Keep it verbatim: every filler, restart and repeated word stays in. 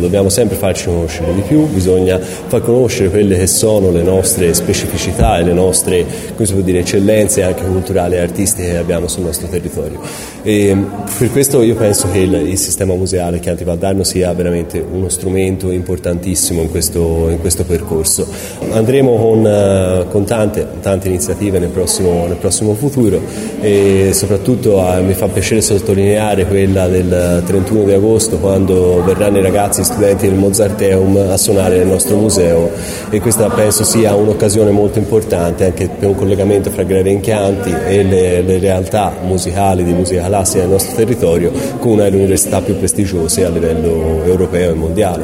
dobbiamo sempre farci conoscere di più, bisogna far conoscere quelle che sono le nostre specificità e le nostre, come si può dire, eccellenze anche culturali e artistiche che abbiamo sul nostro territorio. E per questo io penso che il, il sistema museale Chianti Valdarno sia veramente uno strumento importantissimo in questo, in questo percorso. Andremo con, con tante, tante iniziative nel prossimo, nel prossimo futuro e soprattutto eh, mi fa piacere sottolineare quella del trentuno di agosto, quando verranno i ragazzi studenti del Mozarteum a suonare nel nostro museo, e questa penso sia un'occasione molto importante anche per un collegamento fra Greve in Chianti e le, le realtà musicali di musica classica del nostro territorio con una delle università più prestigiose a livello europeo e mondiale.